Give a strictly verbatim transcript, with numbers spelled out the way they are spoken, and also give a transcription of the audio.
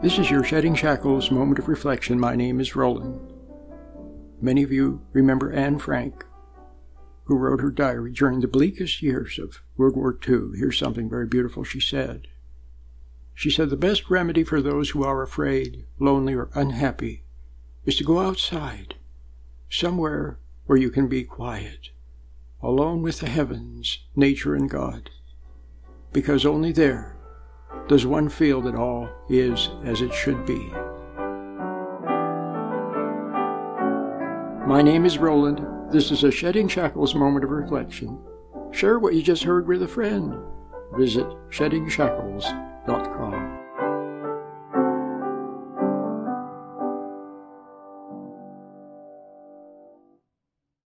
This is your Shedding Shackles moment of reflection. My name is Roland. Many of you remember Anne Frank, who wrote her diary during the bleakest years of World War Two. Here's something very beautiful she said. She said, "The best remedy for those who are afraid, lonely, or unhappy is to go outside, somewhere where you can be quiet, alone with the heavens, nature, and God, because only there does one feel that all is as it should be." My name is Roland. This is a Shedding Shackles moment of reflection. Share what you just heard with a friend. Visit shedding shackles dot com.